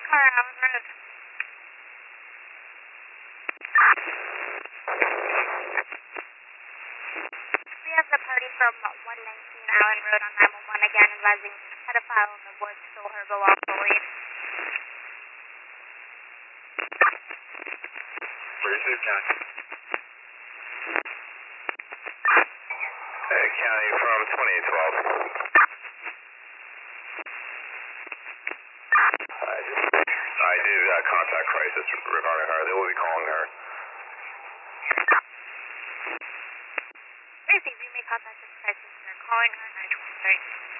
car, Allen Road. We have the party from 119 Allen Road on 911 again, advising pedophile in the woods stole her lawfully. Receive County. County from 2812. I did contact crisis regarding her. They will be calling her. Receive, you may contact this crisis. They're calling her 923.